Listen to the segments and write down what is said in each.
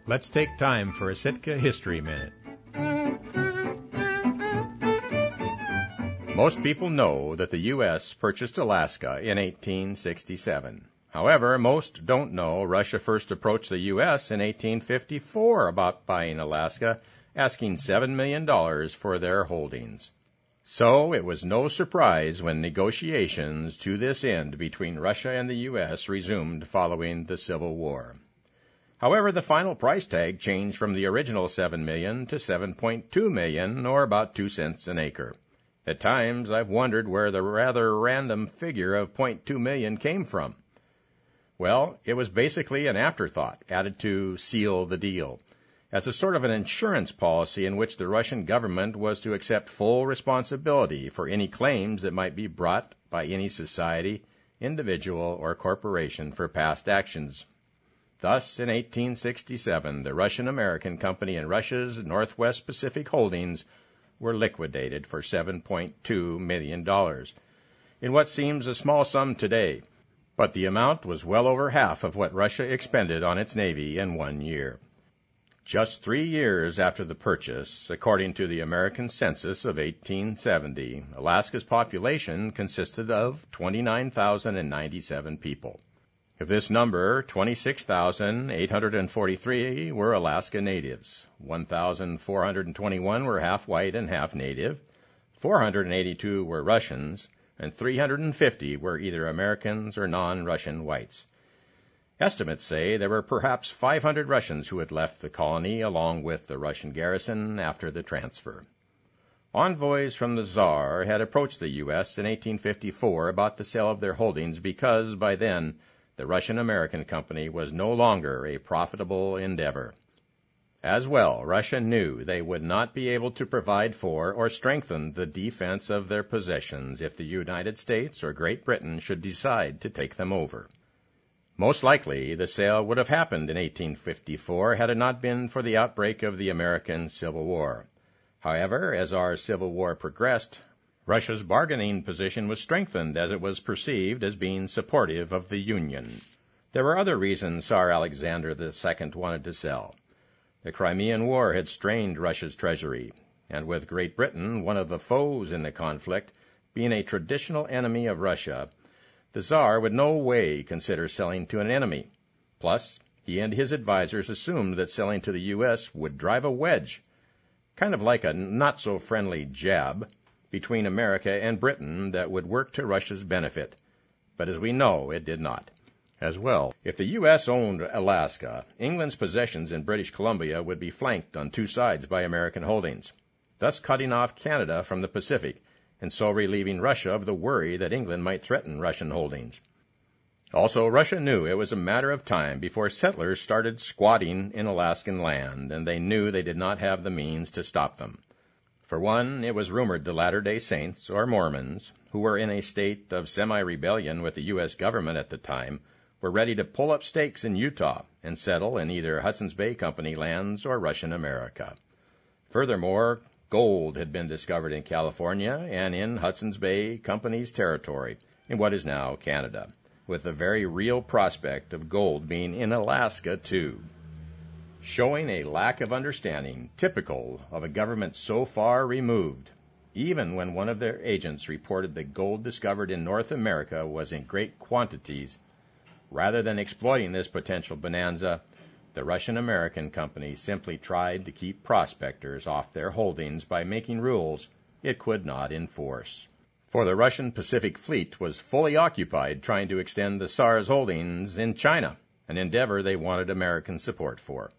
Let's take time for a Sitka History Minute. Most people know that the U.S. purchased Alaska in 1867. However, most don't know Russia first approached the U.S. in 1854 about buying Alaska, asking $7 million for their holdings. So it was no surprise when negotiations to this end between Russia and the U.S. resumed following the Civil War. However, the final price tag changed from the original $7 million to $7.2 million, or about 2 cents an acre. At times, I've wondered where the rather random figure of $0.2 million came from. Well, it was basically an afterthought added to seal the deal, as a sort of an insurance policy in which the Russian government was to accept full responsibility for any claims that might be brought by any society, individual, or corporation for past actions. Thus, in 1867, the Russian-American Company and Russia's Northwest Pacific Holdings were liquidated for $7.2 million, in what seems a small sum today, but the amount was well over half of what Russia expended on its navy in 1 year. Just 3 years after the purchase, according to the American census of 1870, Alaska's population consisted of 29,097 people. Of this number, 26,843 were Alaska natives, 1,421 were half white and half native, 482 were Russians, and 350 were either Americans or non-Russian whites. Estimates say there were perhaps 500 Russians who had left the colony along with the Russian garrison after the transfer. Envoys from the Tsar had approached the U.S. in 1854 about the sale of their holdings because, by then, the Russian-American Company was no longer a profitable endeavor. As well, Russia knew they would not be able to provide for or strengthen the defense of their possessions if the United States or Great Britain should decide to take them over. Most likely, the sale would have happened in 1854 had it not been for the outbreak of the American Civil War. However, as our Civil War progressed, Russia's bargaining position was strengthened as it was perceived as being supportive of the Union. There were other reasons Tsar Alexander II wanted to sell. The Crimean War had strained Russia's treasury, and with Great Britain, one of the foes in the conflict, being a traditional enemy of Russia, the Tsar would no way consider selling to an enemy. Plus, he and his advisers assumed that selling to the U.S. would drive a wedge, kind of like a not-so-friendly jab, between America and Britain that would work to Russia's benefit. But as we know, it did not. As well, if the U.S. owned Alaska, England's possessions in British Columbia would be flanked on 2 sides by American holdings, thus cutting off Canada from the Pacific, and so relieving Russia of the worry that England might threaten Russian holdings. Also, Russia knew it was a matter of time before settlers started squatting in Alaskan land, and they knew they did not have the means to stop them. For one, it was rumored the Latter-day Saints, or Mormons, who were in a state of semi-rebellion with the U.S. government at the time, were ready to pull up stakes in Utah and settle in either Hudson's Bay Company lands or Russian America. Furthermore, gold had been discovered in California and in Hudson's Bay Company's territory, in what is now Canada, with the very real prospect of gold being in Alaska, too. Showing a lack of understanding typical of a government so far removed, even when one of their agents reported that gold discovered in North America was in great quantities. Rather than exploiting this potential bonanza, the Russian-American Company simply tried to keep prospectors off their holdings by making rules it could not enforce. For the Russian Pacific Fleet was fully occupied trying to extend the Tsar's holdings in China, an endeavor they wanted American support for.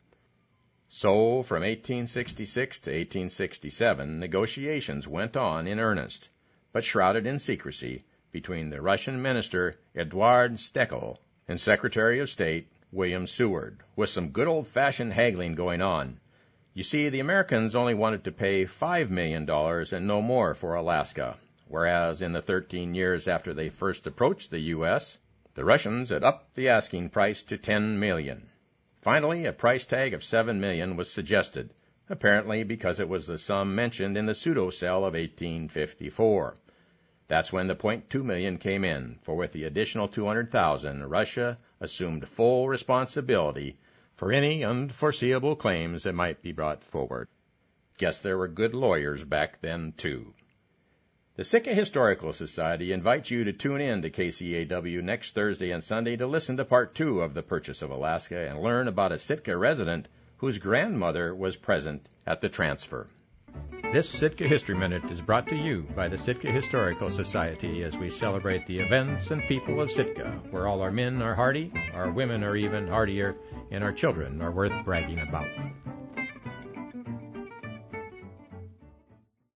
So, from 1866 to 1867, negotiations went on in earnest, but shrouded in secrecy, between the Russian minister Eduard Stekel and Secretary of State William Seward, with some good old-fashioned haggling going on. You see, the Americans only wanted to pay $5 million and no more for Alaska, whereas in the 13 years after they first approached the U.S., the Russians had upped the asking price to $10 million. Finally, a price tag of $7 million was suggested, apparently because it was the sum mentioned in the pseudo-sale of 1854. That's when the $0.2 million came in, for with the additional $200,000, Russia assumed full responsibility for any unforeseeable claims that might be brought forward. Guess there were good lawyers back then, too. The Sitka Historical Society invites you to tune in to KCAW next Thursday and Sunday to listen to Part 2 of The Purchase of Alaska and learn about a Sitka resident whose grandmother was present at the transfer. This Sitka History Minute is brought to you by the Sitka Historical Society as we celebrate the events and people of Sitka, where all our men are hardy, our women are even hardier, and our children are worth bragging about.